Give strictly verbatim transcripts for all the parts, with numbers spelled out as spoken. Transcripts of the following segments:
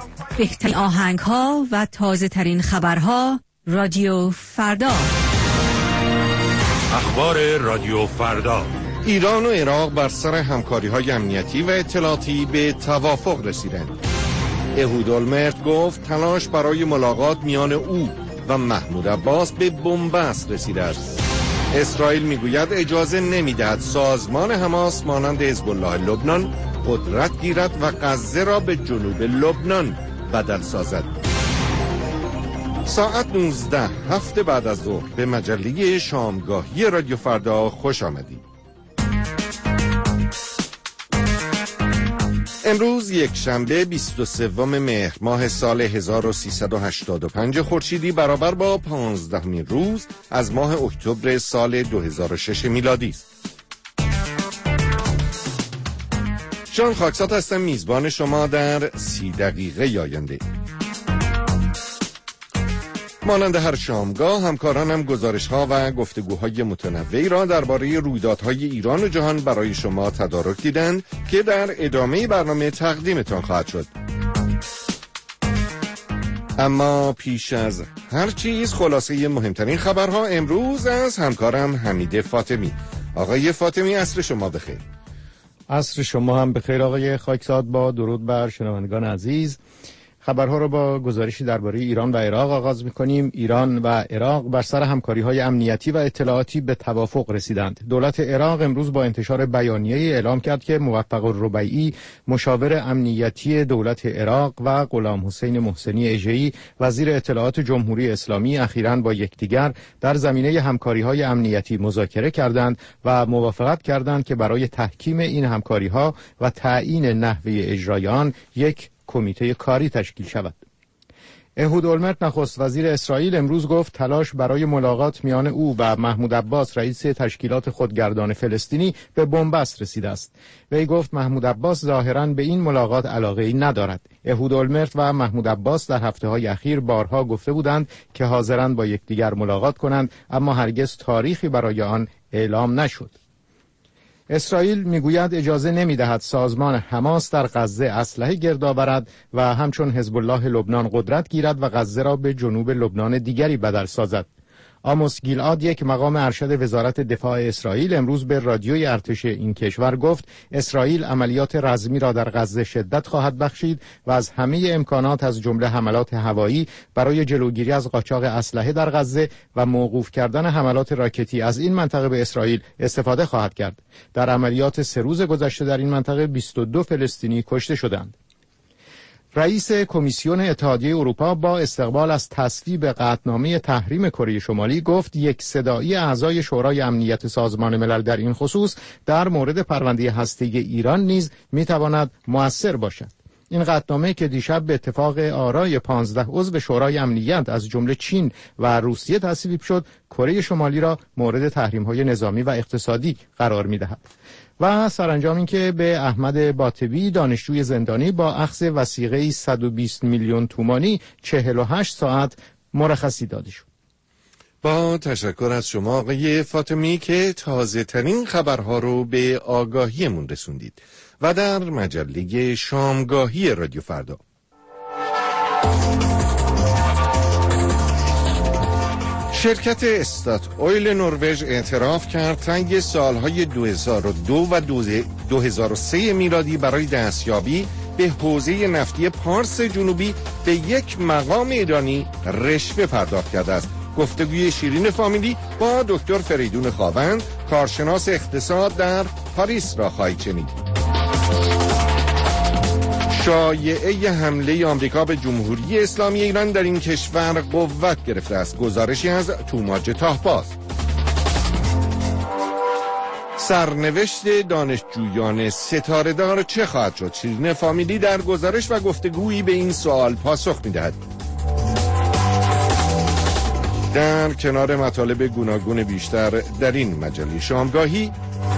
بهترین آهنگ ها و تازه ترین خبرها. رادیو فردا. اخبار رادیو فردا. ایران و عراق بر سر همکاری‌های امنیتی و اطلاعاتی به توافق رسیدند. اهودالمرد گفت تلاش برای ملاقات میان او و محمود عباس به بنبست رسیده است. اسرائیل میگوید اجازه نمیدهد سازمان حماس مانند حزب الله لبنان قدرت گیرد و غزه را به جنوب لبنان بدل سازد. ساعت نوزده هفته بعد از ظهر به مجله شامگاهی رادیو فردا خوش آمدید. امروز یک شنبه بیست و سوم مهر ماه سال هزار و سیصد و هشتاد و پنج خورشیدی برابر با پانزدهمین روز از ماه اکتبر سال دو هزار و شش میلادی است. جان خاکسات هستم، میزبان شما در سی دقیقه آینده. مانند هر شامگاه همکارانم گزارش‌ها و گفتگوهای متنوعی را درباره رویدادهای ایران و جهان برای شما تدارک دیدند که در ادامه برنامه تقدیمتان خواهد شد. اما پیش از هر چیز خلاصه مهمترین خبرها امروز از همکارم حمید فاطمی. آقای فاطمی عصر شما بخیر. عصر شما هم بخیر آقای خاکساد. با درود بر شنوندگان عزیز، خبرها را با گزارشی درباره ایران و عراق آغاز می‌کنیم. ایران و عراق بر سر همکاری‌های امنیتی و اطلاعاتی به توافق رسیدند. دولت عراق امروز با انتشار بیانیه‌ای اعلام کرد که موفق الربیعی مشاور امنیتی دولت عراق و غلام حسین محسنی اژه‌ای وزیر اطلاعات جمهوری اسلامی اخیراً با یکدیگر در زمینه همکاری‌های امنیتی مذاکره کردند و موافقت کردند که برای تحکیم این همکاری‌ها و تعیین نحوه اجرای آن یک کمیته کاری تشکیل شود. اهودالمرد نخست وزیر اسرائیل امروز گفت تلاش برای ملاقات میان او و محمود عباس رئیس تشکیلات خودگردان فلسطینی به بنبست رسیده است. وی گفت محمود عباس ظاهراً به این ملاقات علاقه‌ای ندارد. اهودالمرد و محمود عباس در هفته‌های اخیر بارها گفته بودند که حاضرند با یکدیگر ملاقات کنند، اما هرگز تاریخی برای آن اعلام نشد. اسرائیل میگوید اجازه نمیدهد سازمان حماس در غزه اسلحه گرد آورد و همچون حزب الله لبنان قدرت گیرد و غزه را به جنوب لبنان دیگری بدل سازد. آموس گیلعاد، یک مقام ارشد وزارت دفاع اسرائیل، امروز به رادیوی ارتش این کشور گفت اسرائیل عملیات رزمی را در غزه شدت خواهد بخشید و از همه امکانات از جمله حملات هوایی برای جلوگیری از قاچاق اسلحه در غزه و موقوف کردن حملات راکتی از این منطقه به اسرائیل استفاده خواهد کرد. در عملیات سه روز گذشته در این منطقه بیست و دو فلسطینی کشته شدند. رئیس کمیسیون اتحادیه اروپا با استقبال از تصویب قطعنامه تحریم کره شمالی گفت یک صدایی اعضای شورای امنیت سازمان ملل در این خصوص در مورد پرونده هسته‌ای ایران نیز میتواند مؤثر باشد. این قطعنامه که دیشب به اتفاق آرای پانزده عضو شورای امنیت از جمله چین و روسیه تصویب شد، کره شمالی را مورد تحریم‌های نظامی و اقتصادی قرار می‌دهد. و سرانجام این که به احمد باطبی، دانشجوی زندانی، با اخذ وثیقه صد و بیست میلیون تومانی چهل و هشت ساعت مرخصی داده شد. با تشکر از شما آقای فاطمی که تازه ترین خبرها رو به آگاهیمون رسوندید. و در مجله شامگاهی رادیو فردا شرکت استات اویل نروژ اعتراف کرد طی سالهای دو هزار و دو و دو هزار و سه میلادی برای دستیابی به حوزه نفتی پارس جنوبی به یک مقام ایرانی رشوه پرداخت کرده است. گفتگوی شیرین فامیلی با دکتر فریدون خاوند، کارشناس اقتصاد در پاریس را خواهید شنید. شایعه حمله آمریکا به جمهوری اسلامی ایران در این کشور قوت گرفته است. گزارشی از توماج تاهباز. سرنوشت دانشجویان ستاره‌دار چه خواهد شد؟ شیرین فامیلی در گزارش و گفتگویی به این سوال پاسخ می‌دهد. در کنار مطالب گوناگون بیشتر در این مجله شامگاهی،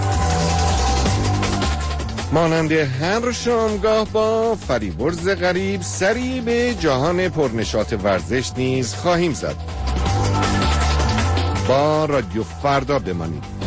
مانند هر شامگاه با فریبرز غریب سری به جهان پرنشاط ورزش نیز خواهیم زد. با رادیو فردا بمانید.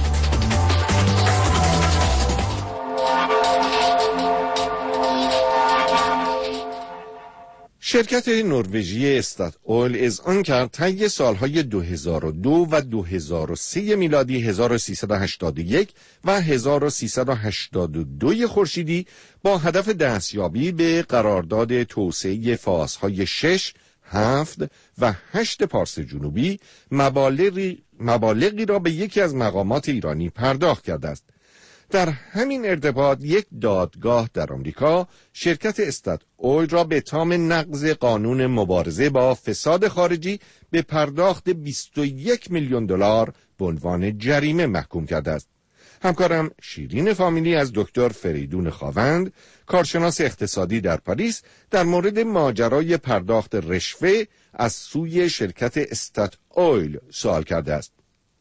شرکت نروژی استات اویل اذعان کرد طی سالهای دو هزار و دو و دو هزار و سه میلادی هزار و سیصد و هشتاد و یک و هزار و سیصد و هشتاد و دو خورشیدی با هدف دستیابی به قرارداد توسعه فازهای شش، هفت و هشت پارس جنوبی مبالغی, مبالغی را به یکی از مقامات ایرانی پرداخت کرده است. در همین ارتباط یک دادگاه در آمریکا شرکت استات اویل را به اتهام نقض قانون مبارزه با فساد خارجی به پرداخت بیست و یک میلیون دلار به عنوان جریمه محکوم کرده است. همکارم شیرین فامیلی از دکتر فریدون خاوند، کارشناس اقتصادی در پاریس، در مورد ماجرای پرداخت رشوه از سوی شرکت استات اویل سوال کرده است.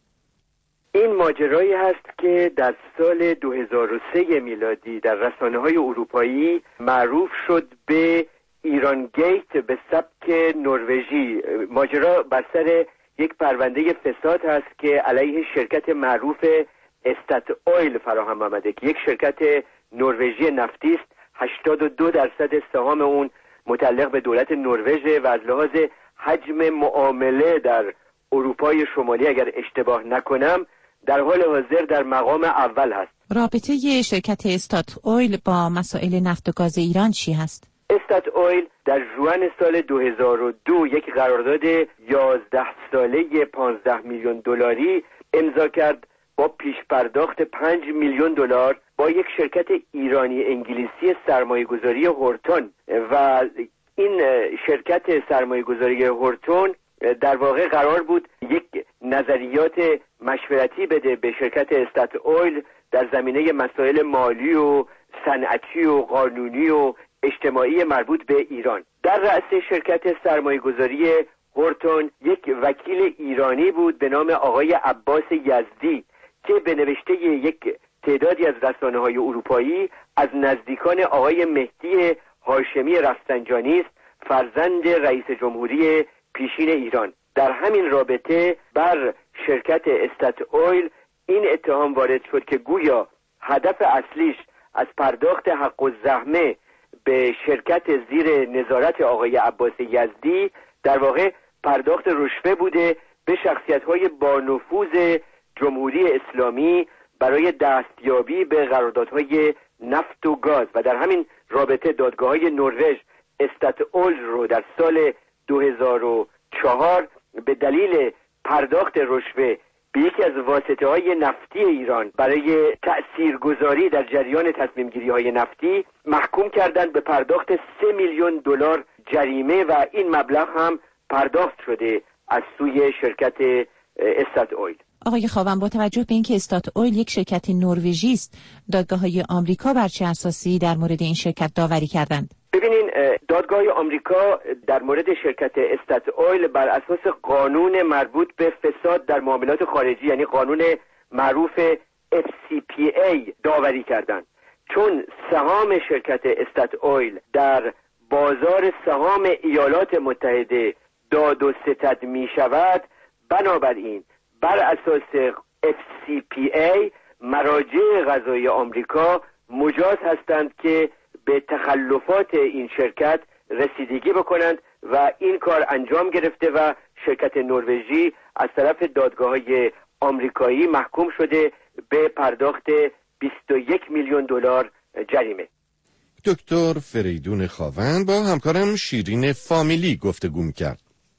این ماجرایی هست که در سال دو هزار و سه میلادی در رسانه‌های اروپایی معروف شد به ایران گیت به سبک نروژی. ماجرا بر سر یک پرونده فساد هست که علیه شرکت معروف استات اویل فراهم آمده که یک شرکت نروژی نفتی است. هشتاد و دو درصد سهام اون متعلق به دولت نروژ و از لحاظ حجم معامله در اروپای شمالی اگر اشتباه نکنم در حال حاضر در مقام اول هست. رابطه ی شرکت استات اویل با مسائل نفت و گاز ایران چی هست؟ استات اویل در ژوئن سال دو هزار و دو یک قرارداد یازده ساله پانزده میلیون دلاری امضا کرد با پیش پرداخت پنج میلیون دلار با یک شرکت ایرانی انگلیسی سرمایه‌گذاری هورتون و این شرکت سرمایه‌گذاری هورتون در واقع قرار بود یک نظریات مشورتی بده به شرکت استات اویل در زمینه مسائل مالی و صنعتی و قانونی و اجتماعی مربوط به ایران. در رأس شرکت سرمایه‌گذاری هورتون یک وکیل ایرانی بود به نام آقای عباس یزدی که به نوشته یک تعدادی از رسانه‌های اروپایی از نزدیکان آقای مهدی هاشمی رفسنجانی است، فرزند رئیس جمهوری پیشین ایران. در همین رابطه بر شرکت استات اویل این اتهام وارد شد که گویا هدف اصلیش از پرداخت حق الزحمه به شرکت زیر نظارت آقای عباس یزدی در واقع پرداخت رشوه بوده به شخصیت‌های با نفوذ جمهوری اسلامی برای دستیابی به قراردادهای نفت و گاز و در همین رابطه دادگاه‌های نروژ استات اویل رو در سال دو هزار و چهار به دلیل پرداخت رشوه به یکی از واسطه‌های نفتی ایران برای تأثیرگذاری در جریان تصمیم‌گیری‌های نفتی محکوم کردند به پرداخت سه میلیون دلار جریمه و این مبلغ هم پرداخت شده از سوی شرکت استات اویل. آقای خاوند، با توجه به اینکه استات اویل یک شرکت نروژی است، دادگاه‌های آمریکا بر چه اساسی در مورد این شرکت داوری کردند؟ ببینین، دادگاه آمریکا در مورد شرکت استات اویل بر اساس قانون مربوط به فساد در معاملات خارجی یعنی قانون معروف اف سی پی ای داوری کردند. چون سهام شرکت استات اویل در بازار سهام ایالات متحده داد و ستد می شود، بنابراین بر اساس اف سی پی ای مراجع قضایی آمریکا مجاز هستند که به تخلفات این شرکت رسیدگی بکنند و این کار انجام گرفته و شرکت نروژی از طرف دادگاه‌های آمریکایی محکوم شده به پرداخت بیست و یک میلیون دلار جریمه. دکتر فریدون خاوند با همکارم شیرین فامیلی گفتگو می‌کرد.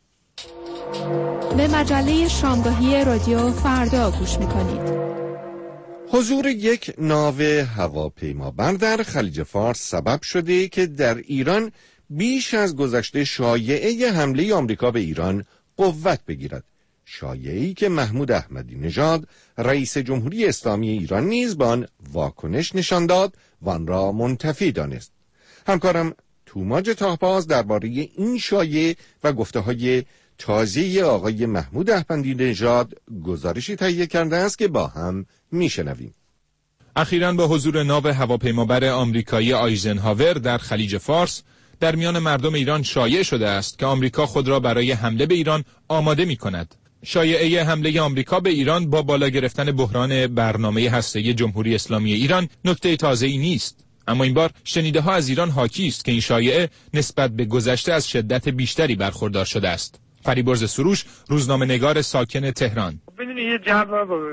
به مجله شامگاهی رادیو فردا گوش می‌کنید. حضور یک ناو هواپیمابر در خلیج فارس سبب شده که در ایران بیش از گذشته شایعه حمله آمریکا به ایران قوت بگیرد. شایعه‌ای که محمود احمدی نژاد رئیس جمهوری اسلامی ایران نیز با آن واکنش نشان داد و آن را منتفی دانست. همکارم توماج تاهباز درباره این شایعه و گفته‌های تازه آقای محمود احمدی نژاد گزارشی تهیه کرده است که با هم میشنویم. اخیراً با حضور ناو هواپیمابر آمریکایی آیزنهاور در خلیج فارس در میان مردم ایران شایع شده است که آمریکا خود را برای حمله به ایران آماده می کند. شایعه حمله آمریکا به ایران با بالا گرفتن بحران برنامه هسته‌ای جمهوری اسلامی ایران نکته تازه‌ای نیست، اما این بار شنیده ها از ایران حاکی است که این شایعه نسبت به گذشته از شدت بیشتری برخوردار شده است. فریبرز سروش، روزنامه‌نگار ساکن تهران: ببینید یه جو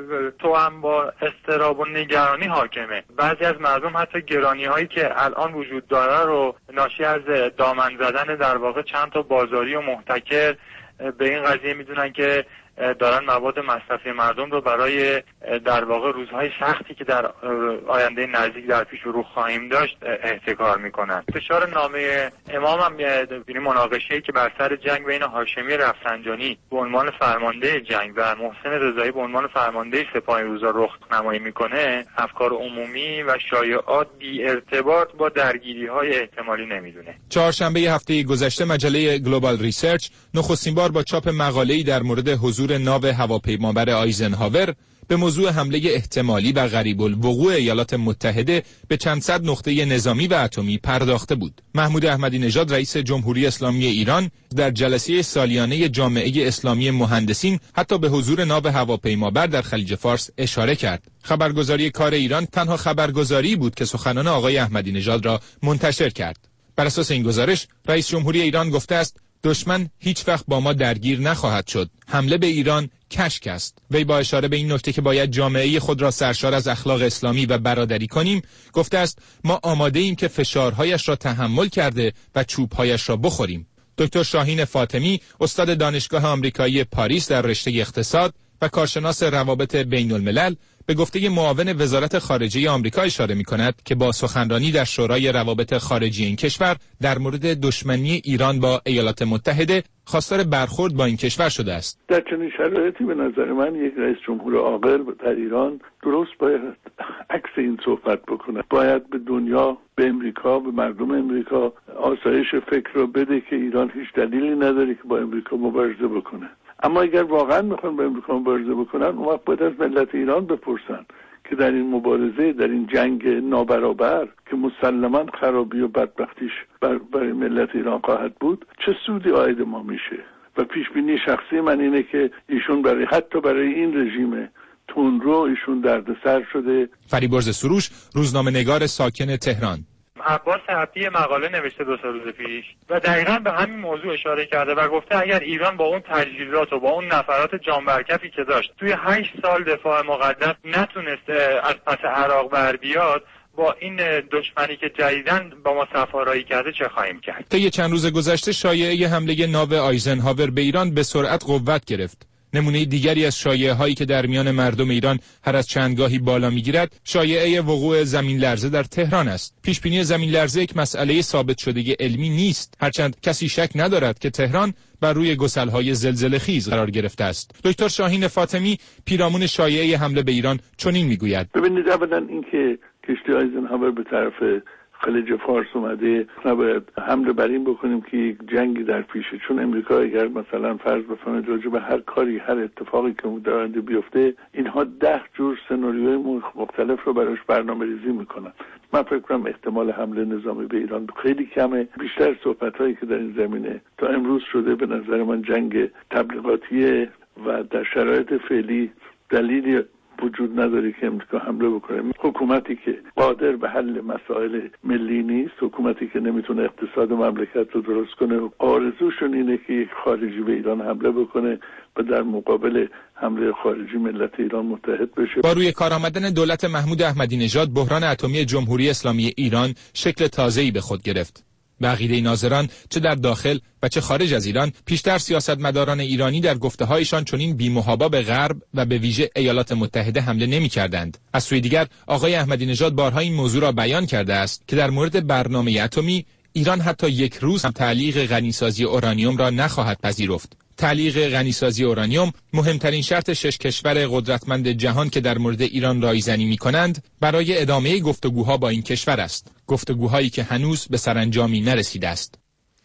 تو هم با اضطراب و نگرانی حاکمه. بعضی از مردم حتی گرانی هایی که الان وجود داره رو ناشی از دامن زدن در واقع چند تا بازاری و محتکر به این قضیه میدونن که دارن مواد مصرفی مردم رو برای در واقع روزهای سختی که در آینده نزدیک در پیش رو خواهیم داشت احتکار میکنن. فشار نامه امام هم ببینیم مناقشه‌ای که بر سر جنگ بین هاشمی رفسنجانی به عنوان فرمانده جنگ و محسن رضایی به عنوان فرمانده سپاه روزا رخنمایی میکنه، افکار عمومی و شایعات بی ارتباط با درگیری‌های احتمالی نمیدونه. چهارشنبه هفته گذشته مجله گلوبال ریسرچ نخستین بار با چاپ مقاله‌ای در مورد حضور ناو هواپیمابر آیزنهاور به موضوع حمله احتمالی و قریب الوقوع ایالات متحده به چند صد نقطه نظامی و اتمی پرداخته بود. محمود احمدی نژاد رئیس جمهوری اسلامی ایران در جلسه سالیانه جامعه اسلامی مهندسین حتی به حضور ناو هواپیمابر در خلیج فارس اشاره کرد. خبرگزاری کار ایران تنها خبرگزاری بود که سخنان آقای احمدی نژاد را منتشر کرد. بر اساس این گزارش رئیس جمهوری ایران گفته است دشمن هیچ وقت با ما درگیر نخواهد شد. حمله به ایران کشک است. وی با اشاره به این نکته که باید جامعه خود را سرشار از اخلاق اسلامی و برادری کنیم، گفته است ما آماده ایم که فشارهایش را تحمل کرده و چوبهایش را بخوریم. دکتر شاهین فاطمی، استاد دانشگاه آمریکایی پاریس در رشته اقتصاد و کارشناس روابط بین الملل، به گفته معاون وزارت خارجه آمریکا اشاره می‌کند که با سخنرانی در شورای روابط خارجی این کشور در مورد دشمنی ایران با ایالات متحده خواستار برخورد با این کشور شده است. در چنین شرایطی به نظر من یک رئیس جمهور عاقل در ایران درست باید عکس این صحبت بکنه. باید به دنیا، به امریکا، به مردم امریکا آسایش فکر رو بده که ایران هیچ دلیلی نداره که با امریکا مبارزه بکنه. اما اگر واقعا میخوان با امریکا مبارزه بکنن، اون وقت باید از ملت ایران بپرسن که در این مبارزه، در این جنگ نابرابر که مسلماً خرابی و بدبختیش بر برای ملت ایران خواهد بود، چه سودی عاید ما میشه. و پیش بینی شخصی من اینه که ایشون برای حتی برای این رژیم تندرو ایشون دردسر شده. فریبرز سروش، روزنامه‌نگار ساکن تهران: عباس حبی مقاله نوشته دو سه روز پیش و دقیقاً به همین موضوع اشاره کرده و گفته اگر ایران با اون تجهیزات و با اون نفرات جانبرکفی که داشت توی هشت سال دفاع مقدس نتونست از پس عراق بر بیاد، با این دشمنی که جدیداً با ما سفارایی کرده چه خواهیم کرد؟ طی چند روز گذشته شایعه حمله ناو آیزنهاور به ایران به سرعت قوت گرفت. نمونه دیگری از شایعه هایی که در میان مردم ایران هر از چندگاهی بالا میگیرد، شایعه وقوع زمین لرزه در تهران است. پیش بینی زمین لرزه یک مسئله ثابت شده علمی نیست، هرچند کسی شک ندارد که تهران بر روی گسل‌های زلزله خیز قرار گرفته است. دکتر شاهین فاطمی، پیرامون شایعه حمله به ایران، چنین میگوید: ببینید، اولا اینکه کشتی آیزنهاور به طرف خلیج فارس اومده، نباید حمله بر این بکنیم که یک جنگی در پیشه. چون امریکا اگر مثلا فرض بفرمایید راجع به هر کاری، هر اتفاقی که در آینده بیفته، اینها ده جور سناریوی مختلف رو براش برنامه‌ریزی میکنن. من فکر کنم احتمال حمله نظامی به ایران خیلی کمه. بیشتر صحبت‌هایی که در این زمینه تا امروز شده به نظر من جنگ تبلیغاتیه و در شرایط فعلی دلیلی وجود نداره که امریکا حمله بکنه. حکومتی که قادر به حل مسائل ملی نیست، حکومتی که نمیتونه اقتصاد مملکت رو درست کنه، آرزوشون اینه که یک خارجی به ایران حمله بکنه و در مقابل حمله خارجی ملت ایران متحد بشه. با روی کار آمدن دولت محمود احمدی نژاد، بحران اتمی جمهوری اسلامی ایران شکل تازه‌ای به خود گرفت. به عقیده ناظران چه در داخل و چه خارج از ایران، پیشتر سیاستمداران ایرانی در گفته‌هایشان چنین بی‌محابا به غرب و به ویژه ایالات متحده حمله نمی‌کردند. از سوی دیگر آقای احمدی نژاد بارها این موضوع را بیان کرده است که در مورد برنامه اتمی ایران حتی یک روز هم تعلیق غنیسازی اورانیوم را نخواهد پذیرفت. تعلیق غنیسازی اورانیوم مهمترین شرط شش کشور قدرتمند جهان که در مورد ایران رایزنی می‌کنند برای ادامه گفتگوها با این کشور است، گفتگوهایی که هنوز به سرانجامی نرسیده است.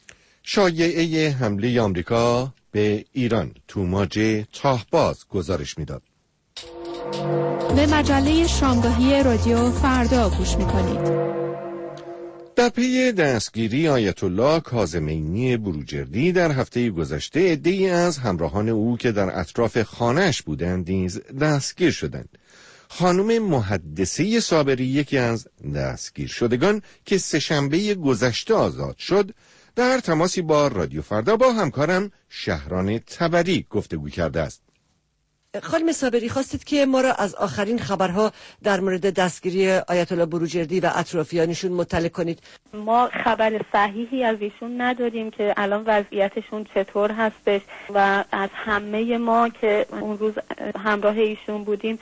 شایعه حمله آمریکا به ایران، توماج تاهباز گزارش می‌داد. به مجله شامگاهی رادیو فردا گوش می‌کنید. در پی دستگیری آیت الله کاظمینی بروجردی در هفته گذشته، عده‌ای از همراهان او که در اطراف خانه‌اش بودند نیز دستگیر شدند. خانم محدثه صابری یکی از دستگیر شدگان که سه‌شنبه گذشته آزاد شد در تماسی با رادیو فردا با همکارم شهران تبری گفتگو کرده است. خانم صابری، خواستید که ما را از آخرین خبرها در مورد دستگیری آیت الله بروجردی و اطرافیانشون مطلع کنید. ما خبر صحیحی از ایشون نداریم که الان وضعیتشون چطور هستش و از همه ما که اون روز همراه ایشون بودیم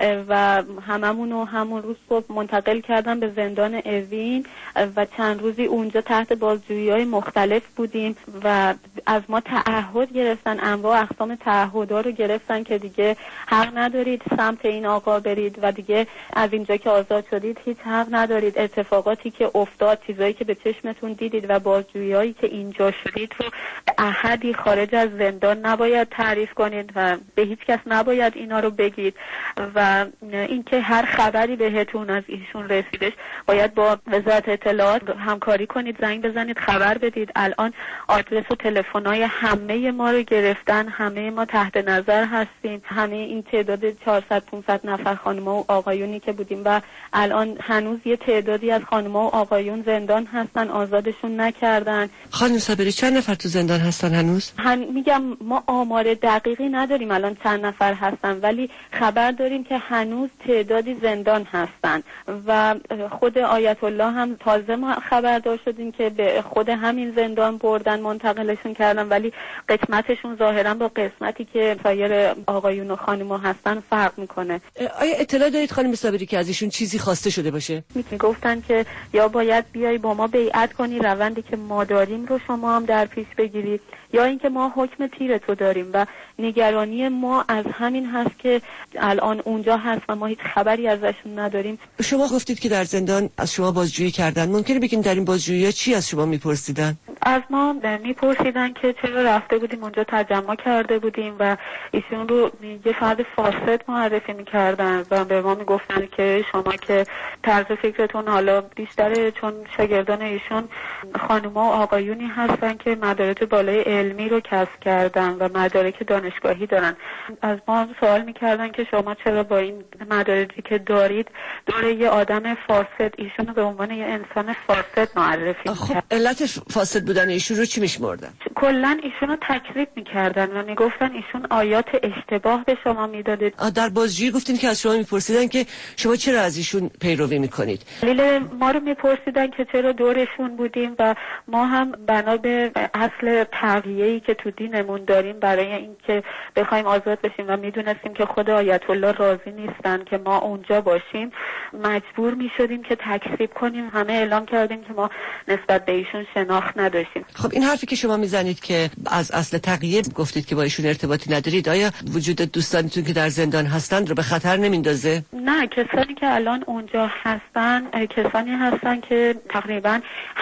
و هممون رو همون روز صبح منتقل کردن به زندان اوین و چند روزی اونجا تحت بازجویی‌های مختلف بودیم و از ما تعهد گرفتن، انواع اقسام تعهدها رو گرفتن که دیگه حق ندارید سمت این آقا برید و دیگه از اینجا که آزاد شدید هیچ حق ندارید. اتفاقاتی که افتاد، چیزایی که به چشمتون دیدید و بازجویی‌هایی که اینجا شدید رو احدی خارج از زندان نباید تعریف کنید و به هیچ کس نباید اینا رو بگید و اینکه هر خبری بهتون از ایشون رسیدش باید با وزارت اطلاعات همکاری کنید، زنگ بزنید، خبر بدید. الان آدرس و تلفن‌های همه ما رو گرفتن، همه ما تحت نظر هستیم، همه این تعداد چهارصد پانصد نفر خانم‌ها و آقایونی که بودیم و الان هنوز یه تعدادی از خانم‌ها و آقایون زندان هستن، آزادشون نکردن. خانم صابری، چند نفر تو زندان هستن هنوز؟ هن... میگم ما آمار دقیقی نداریم الان چند نفر هستن، ولی خبر داریم که هنوز تعدادی زندان هستن و خود آیت الله هم تازه ما خبردار شدیم که به خود همین زندان بردن، منتقلشون کردن، ولی قسمتشون ظاهرا با قسمتی که سایر آقایون و خانم‌ها هستن فرق میکنه. آیا اطلاع دارید خانم صابری که از ایشون چیزی خواسته شده باشه؟ میگفتن که یا باید بیای با ما بیعت کنی، روندی که ما داریم رو شما هم در پیش بگیرید، یا اینکه ما حکم تیرتو داریم و نگرانی ما از همین هست که الان اونجا هست و ما هیچ خبری ازشون نداریم. شما گفتید که در زندان از شما بازجویی کردن، ممکنه بگین در این بازجویی‌ها چی از شما میپرسیدن؟ از ما میپرسیدن که چرا رفته بودیم اونجا تجمع کرده بودیم و ایشون رو یه فرد فاسد معرفی میکردن و به ما میگفتن که شما که طرز فکرتون حالا بیشتره، چون شاگردان ایشون خانوما و آقایونی هستن که مدارج بالای علمی رو کسب کردن و مدارک دانشگاهی دارن. از ما سوال میکردن که شما چرا با این مدارجی که دارید داره یه آدم فاسد ایشون رو به عنوان یه انسان فاسد معرفی خب میکردن. علت فاسد بودن ایشون رو چی میشمردن؟ کلا ایشون رو تکذیب میکردن و میگفتن ایشون آیات اشتباه به شما میدادید. در بازجویی گفتین که از شما میپرسیدن که شما چرا از ایشون پیروی میکنید؟ دلیل ما رو میپرسیدن که چرا دورشون بودیم و ما هم بنا به اصل تقیه‌ای که تو دینمون داریم برای اینکه بخوایم آزاد بشیم و میدونستیم که خود آیت الله راضی نیستن که ما اونجا باشیم، مجبور میشدیم که تکذیب کنیم. همه اعلام کردیم که ما نسبت به ایشون شناخت نداشتیم. خب این حرفی که شما میزنید که از اصل تقیه گفتید که با ایشون ارتباطی ندارید، آیا وجود دوستانتون که در زندان هستند رو به خطر نمیندازه؟ نه، کسانی که الان اونجا هستن کسانی هستن که تقریبا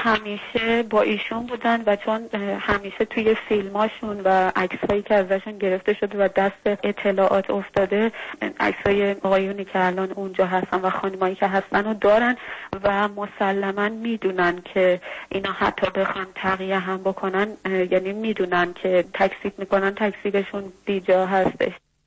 همیشه با ایشون بودن و چون همیشه توی فیلماشون و عکسایی که ازشون گرفته شده و دست اطلاعات افتاده، عکسای آقایونی که الان اونجا هستن و خانمایی که هستن رو دارن و مسلما میدونن که اینا حتی بخوان تقیه هم بکنن، یعنی میدونن که تکذیب میکنن، تکذیبشون بیجا هستش.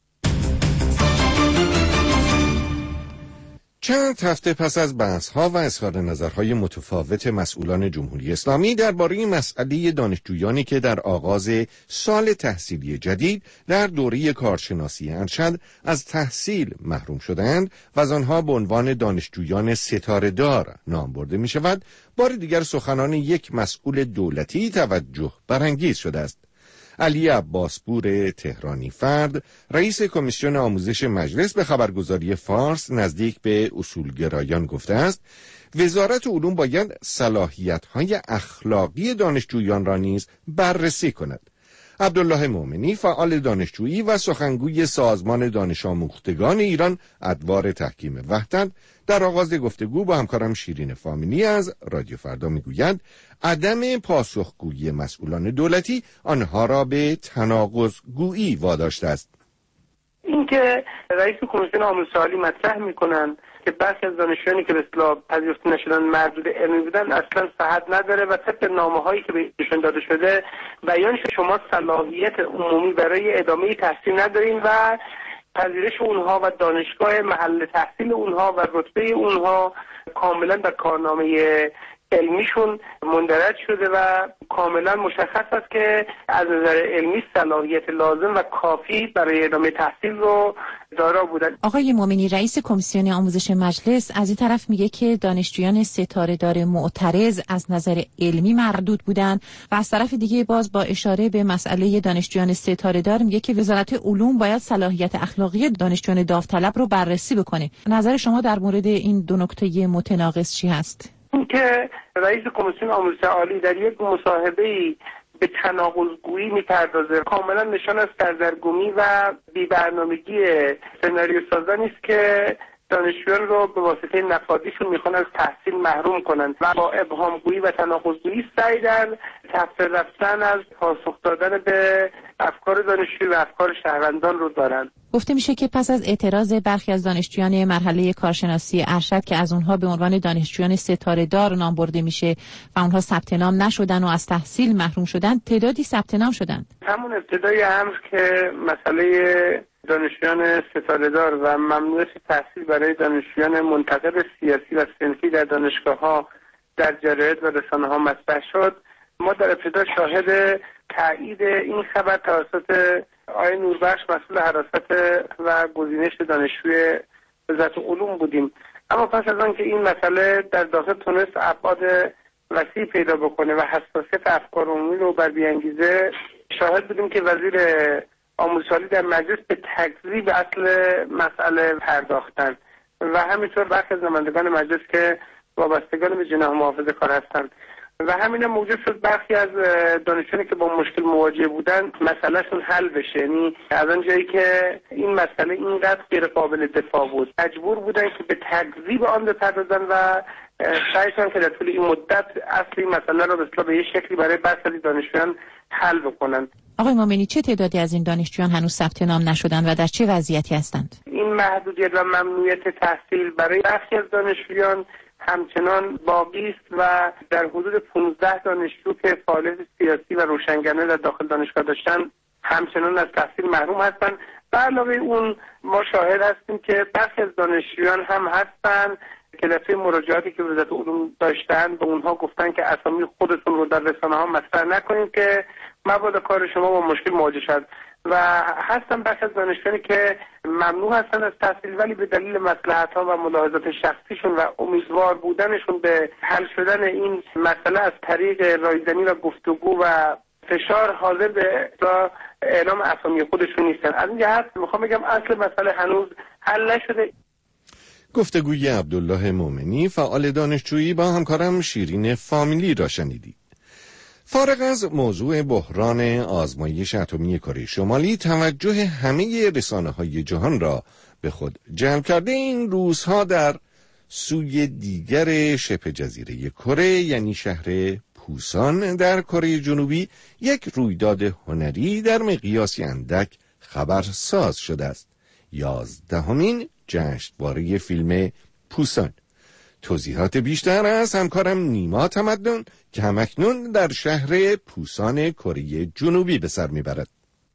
چند هفته پس از بحث‌ها و اظهار نظرهای متفاوت مسئولان جمهوری اسلامی درباره مسئله دانشجویانی که در آغاز سال تحصیلی جدید در دوره کارشناسی ارشد از تحصیل محروم شدند و از آنها به عنوان دانشجویان ستاره‌دار نام برده می‌شود، بار دیگر سخنان یک مسئول دولتی توجه برانگیز شده است. علی عباسپور تهرانی فرد، رئیس کمیسیون آموزش مجلس، به خبرگزاری فارس نزدیک به اصولگرایان گفته است وزارت علوم باید صلاحیت‌های اخلاقی دانشجویان را نیز بررسی کند. عبدالله مومنی، فعال دانشجویی و سخنگوی سازمان دانش آموختگان ایران ادوار تحکیم وحدت، در آغاز گفتگو با همکارم شیرین فامینی از رادیو فردا میگوید عدم پاسخگویی مسئولان دولتی آنها را به تناقض گویی واداشته است. اینکه رئیس کمیسیون آموزش عالی مطرح میکنن که برخی از دانشجویانی که به اصطلاح پذیرفته نشدن مردود علمی بودن اصلا صحت نداره و طبق نامه‌هایی که بهشون داده شده بیان شده شما صلاحیت عمومی برای ادامه تحصیل ندارین و پذیرش اونها و دانشگاه محل تحصیل اونها و رتبه اونها کاملا در کارنامه علمیشون مندرج شده و کاملا مشخص است که از نظر علمی صلاحیت لازم و کافی برای ادامه تحصیل رو دارا بودن. آقای مومنی رئیس کمیسیون آموزش مجلس از این طرف میگه که دانشجویان ستاره دار معترض از نظر علمی مردود بودن و از طرف دیگه باز با اشاره به مسئله دانشجویان ستاره دار میگه که وزارت علوم باید صلاحیت اخلاقی دانشجویان داوطلب رو بررسی بکنه. نظر شما در مورد این دو نکته متناقض چی هست؟ که رئیس کمیسیون آموزش عالی در یک مصاحبه‌ای به تناقض‌گویی می‌پردازه کاملا نشان از سردرگمی و بی‌برنامگی سناریو سازانی است که دانشجویان رو به واسطه نقادیشون میخوان از تحصیل محروم کنند و با ابهامگویی و تناقض‌گویی سعی در تفسیر رفتن از پاسخ دادن به افکار دانشجویی و افکار شهروندان رو دارند. گفته میشه که پس از اعتراض برخی از دانشجویان مرحله کارشناسی ارشد که از اونها به عنوان دانشجویان ستاره دار نام برده میشه و اونها ثبت نام نشدن و از تحصیل محروم شدن، تعدادی ثبت نام شدن. همون ابتدای امر که مسئله دانشجویان ستاره دار و ممنوعیت تحصیل برای دانشجویان منتقد سیاسی و صنفی در دانشگاه‌ها در جراید و رسانه‌ها مطرح شد، ما در ابتدا شاهد تایید این خبر توسط آقای نوربخش مسئول حراست و گزینش دانشجوی وزارت علوم بودیم. اما پس از آن که این مسئله در داخل تونست ابعاد وسیع پیدا بکنه و حساسیت افکار عمومی رو بر بیانگیزه، شاهد بودیم که وزیر آموزش عالی در مجلس به تکذیب اصل مسئله پرداختن و همینطور برخی از نمایندگان مجلس که وابستگان به جناح محافظه کار هستند و همین موجب شد برخی از دانشجویانی که با مشکل مواجه بودن مسئلهشون حل بشه. یعنی از آن جایی که این مسئله اینقدر غیر قابل دفاع بود مجبور بودن که به تکذیب آن بپردازن و سعی کنن که در طول این مدت اصلی مسئله رو به اصطلاح به یه شکلی برای برخی دانشجویان حل بکنن. آقای مومنی، چه تعدادی از این دانشجویان هنوز ثبت نام نشدن و در چه وضعیتی هستند؟ این محدودیت و ممنوعیت تحصیل برای برخی از دانشجویان همچنان باقی است و در حدود پانزده دانشجو که فعالیت سیاسی و روشنگرانه در داخل دانشگاه داشتن همچنان از تحصیل محروم هستند. به علاوه اون ما شاهد هستیم که برخی از دانشجویان هم هستند که دفعه مراجعاتی که وزارت علوم داشتن به اونها گفتن که اسامی خودتون رو در رسانه‌ها مطرح نکنید که مبادا کار شما با مشکل مواجه شد و هستن برخی از دانشجویانی که ممنوع هستن از تحصیل ولی به دلیل مصلحت‌ها و ملاحظات شخصیشون و امیدوار بودنشون به حل شدن این مسئله از طریق رایزنی و گفتگو و فشار حاضر به اعلام اسامی خودشون نیستن. از این جهت میخوام بگم اصل مسئله هنوز حل نشده. گفتگوی عبدالله مومنی فعال دانشجویی با همکارم شیرین فامیلی را شنیدید. فارغ از موضوع بحران آزمایش اتمی کره شمالی، توجه همه رسانه‌های جهان را به خود جلب کرده. این روزها در سوی دیگر شبه جزیره کره، یعنی شهر پوسان در کره جنوبی، یک رویداد هنری در مقیاسی اندک خبرساز شده است. یازدهمین جشنواره فیلم پوسان. توضیحات بیشتر از همکارم نیما تمدن که همکنون در شهر پوسان کره جنوبی به سر میبرد.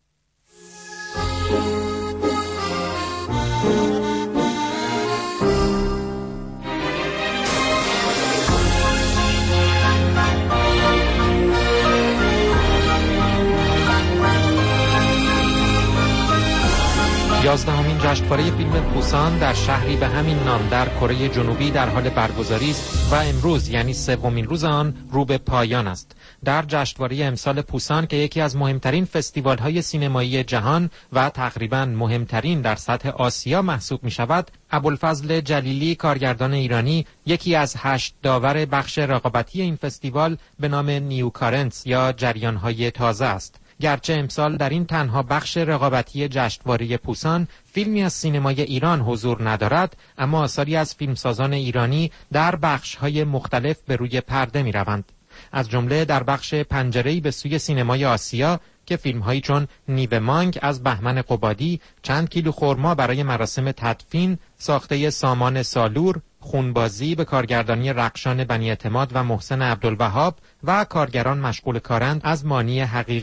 یازدهمین جشنواره فیلم پوسان در شهری به همین نام در کره جنوبی در حال برگزاری است و امروز یعنی سومین روز آن رو به پایان است. در جشنواره امسال پوسان که یکی از مهمترین فستیوال‌های سینمایی جهان و تقریباً مهمترین در سطح آسیا محسوب می‌شود، ابوالفضل جلیلی کارگردان ایرانی یکی از هشت داور بخش رقابتی این فستیوال به نام نیو کارنتس یا جریان‌های تازه است. گرچه امسال در این تنها بخش رقابتی جشنواره پوسان فیلمی از سینمای ایران حضور ندارد، اما آثاری از فیلمسازان ایرانی در بخش‌های مختلف به روی پرده می‌روند. از جمله در بخش پنجره‌ای به سوی سینمای آسیا که فیلم‌هایی چون نیو مانگ از بهمن قبادی، چند کیلو خرما برای مراسم تدفین ساخته سامان سالور، خونبازی به کارگردانی رخشان بنی اعتماد و محسن عبدالوهاب و کارگران مشغول کارند از مانی حقیقی.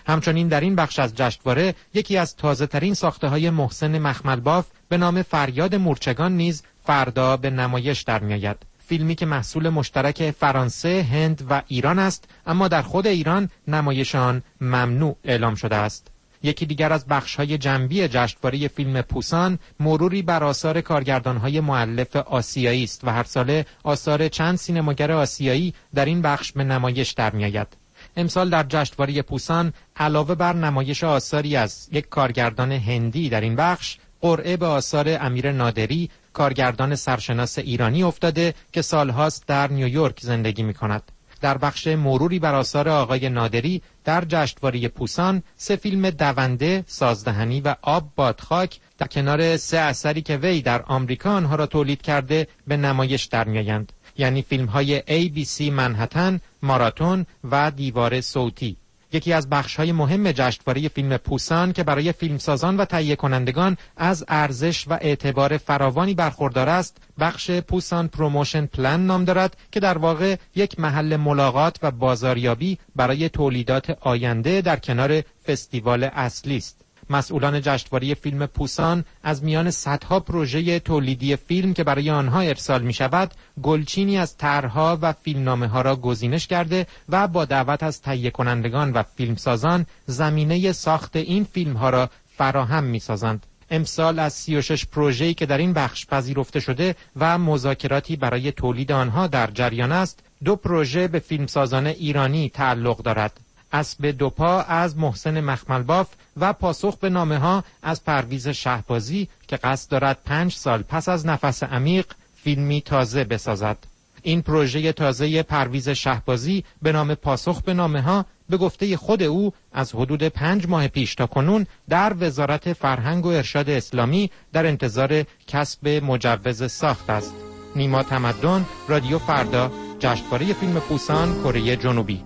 همچنین در این بخش از جشنواره یکی از تازه‌ترین ساخته‌های محسن مخملباف به نام فریاد مورچگان نیز فردا به نمایش در می‌آید. فیلمی که محصول مشترک فرانسه، هند و ایران است، اما در خود ایران نمایش آن ممنوع اعلام شده است. یکی دیگر از بخش‌های جنبی جشنواره فیلم پوسان مروری بر آثار کارگردان‌های مؤلف آسیایی است و هر ساله آثار چند سینماگر آسیایی در این بخش به نمایش در می‌آید. امسال در جشنواره پوسان علاوه بر نمایش آثاری از یک کارگردان هندی در این بخش، قرعه به آثار امیر نادری، کارگردان سرشناس ایرانی افتاده که سالهاست در نیویورک زندگی می‌کند. در بخش مروری بر آثار آقای نادری در جشنواره پوسان سه فیلم دونده، سازدهنی و آب بادخاک در کنار سه اثری که وی در آمریکا آنها را تولید کرده به نمایش در می‌آیند، یعنی فیلم‌های ای بی سی منهتن، ماراتون و دیوار صوتی. یکی از بخش‌های مهم جشنواره فیلم پوسان که برای فیلمسازان و تهیه کنندگان از ارزش و اعتبار فراوانی برخوردار است، بخش پوسان پروموشن پلان نام دارد که در واقع یک محل ملاقات و بازاریابی برای تولیدات آینده در کنار فستیوال اصلی است. مسئولان جشنواره فیلم پوسان از میان صدها پروژه تولیدی فیلم که برای آنها ارسال می شود، گلچینی از طرح‌ها و فیلمنامه‌ها را گزینش کرده و با دعوت از تهیه کنندگان و فیلمسازان زمینه ساخت این فیلم‌ها را فراهم می‌سازند. امسال از سی و شش پروژه‌ای که در این بخش پذیرفته شده و مذاکراتی برای تولید آنها در جریان است، دو پروژه به فیلمسازان ایرانی تعلق دارد. اسب دوپا از محسن مخملباف و پاسخ به نامه ها از پرویز شهبازی که قصد دارد پنج سال پس از نفس عمیق فیلمی تازه بسازد. این پروژه تازه پرویز شهبازی به نام پاسخ به نامه ها به گفته خود او از حدود پنج ماه پیش تا کنون در وزارت فرهنگ و ارشاد اسلامی در انتظار کسب مجوز ساخت است. نیما تمدن، رادیو فردا، جشنواره فیلم پوسان، کره جنوبی.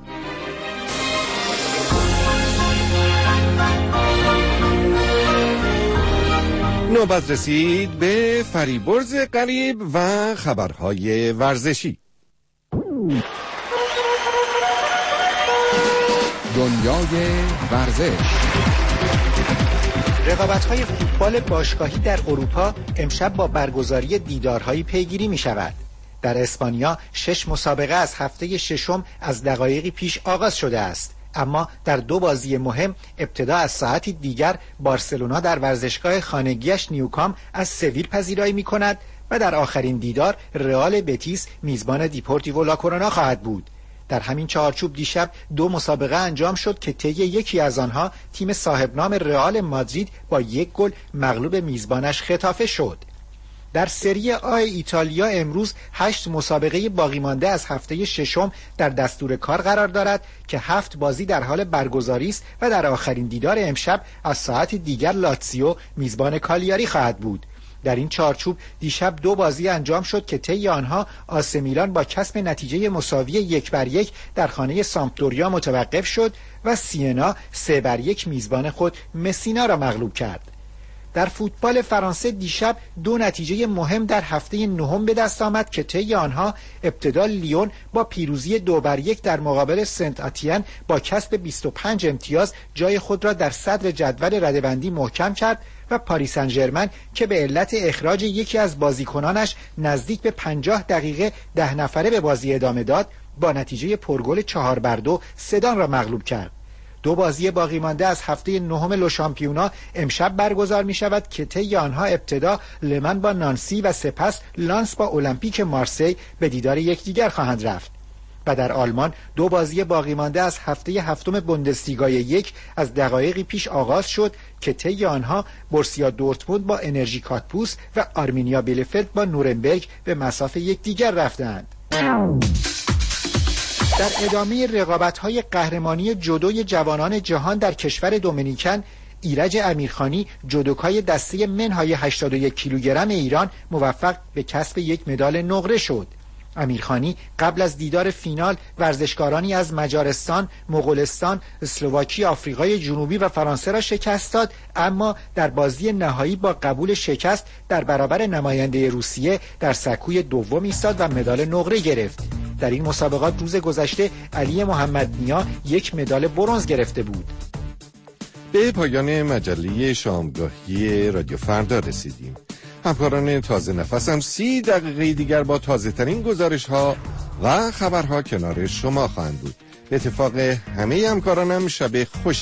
نوبت رسید به فریبرز قریب و خبرهای ورزشی. دنیای ورزش. رقابت‌های فوتبال باشگاهی در اروپا امشب با برگزاری دیدارهایی پیگیری می‌شود. در اسپانیا شش مسابقه از هفته ششم از دقایقی پیش آغاز شده است، اما در دو بازی مهم ابتدا از ساعتی دیگر بارسلونا در ورزشگاه خانگیش نیوکام از سویل پذیرایی می‌کند و در آخرین دیدار رئال بتیس میزبان دیپورتیو لا کرونا خواهد بود. در همین چارچوب دیشب دو مسابقه انجام شد که طی یکی از آنها تیم صاحب نام رئال مادرید با یک گل مغلوب میزبانش خطافه شد. در سری آ ایتالیا امروز هشت مسابقه باقی مانده از هفته ششم در دستور کار قرار دارد که هفت بازی در حال برگزاری است و در آخرین دیدار امشب از ساعت دیگر لاتزیو میزبان کالیاری خواهد بود. در این چارچوب دیشب دو بازی انجام شد که طی آنها آس میلان با کسب نتیجه مساوی یک بر یک در خانه سامپدوریا متوقف شد و سینا سه بر یک میزبان خود مسینا را مغلوب کرد. در فوتبال فرانسه دیشب دو نتیجه مهم در هفته نهم به دست آمد که طی آنها ابتدا لیون با پیروزی دو بر یک در مقابل سنت آتین با کسب بیست و پنج امتیاز جای خود را در صدر جدول رده‌بندی محکم کرد و پاریس سن ژرمن که به علت اخراج یکی از بازیکنانش نزدیک به پنجاه دقیقه ده نفره به بازی ادامه داد با نتیجه پرگل چهار بر دو سدان را مغلوب کرد. دو بازی باقی مانده از هفته نهم لو شامپیونا امشب برگزار می شود که طی آنها ابتدا لمن با نانسی و سپس لانس با المپیک مارسی به دیدار یکدیگر خواهند رفت. و در آلمان دو بازی باقی مانده از هفته هفتم بوندسلیگای یک از دقایقی پیش آغاز شد که طی آنها بورسیا دورتموند با انرژی کاتپوس و آرمینیا بیلفلد با نورنبرگ به مسافه یکدیگر رفتند. در ادامه رقابت‌های قهرمانی جودوی جوانان جهان در کشور دومینیکن، ایرج امیرخانی جودوکای دسته منهای هشتاد و یک کیلوگرم ایران موفق به کسب یک مدال نقره شد. امیرخانی قبل از دیدار فینال ورزشکارانی از مجارستان، مغولستان، اسلواکی، آفریقای جنوبی و فرانسه را شکست داد، اما در بازی نهایی با قبول شکست در برابر نماینده روسیه در سکوی دوم ایستاد و مدال نقره گرفت. در این مسابقات روز گذشته علی محمد نیا یک مدال برنز گرفته بود. به پایان مجله شامگاهی رادیو فردا رسیدیم. همکاران تازه نفسم سی دقیقه دیگر با تازه ترین گزارش ها و خبرها کنار شما خواهند بود. به اتفاق همه همکارانم شب خوش